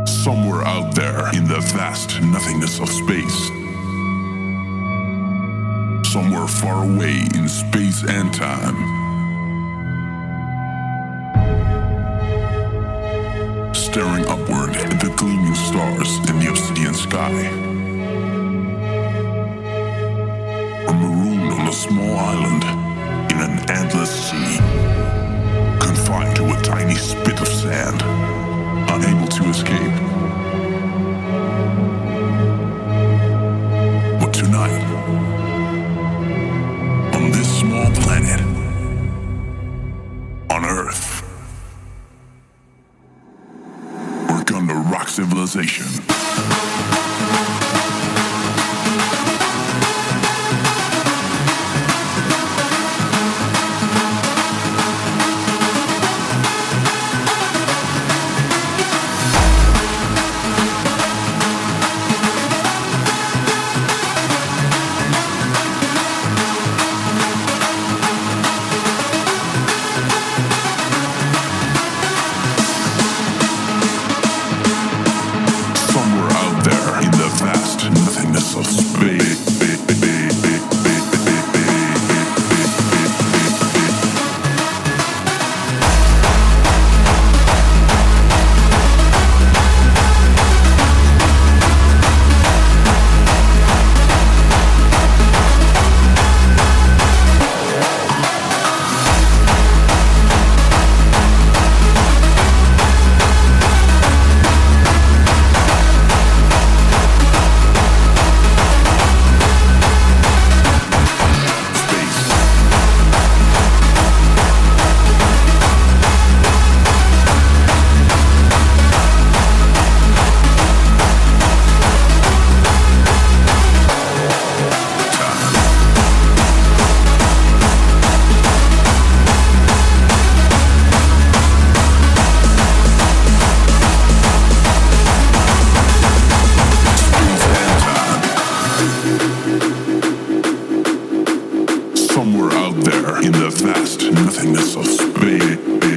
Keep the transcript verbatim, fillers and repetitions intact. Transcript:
Somewhere out there in the vast nothingness of space. Somewhere far away in space and time. Staring upward at the gleaming stars in the obsidian sky. Or marooned on a small island in an endless sea. Confined to a tiny spit of sand. Unable to escape. But tonight, on this small planet, on Earth, we're gonna rock civilization. Somewhere out there in the vast nothingness of space.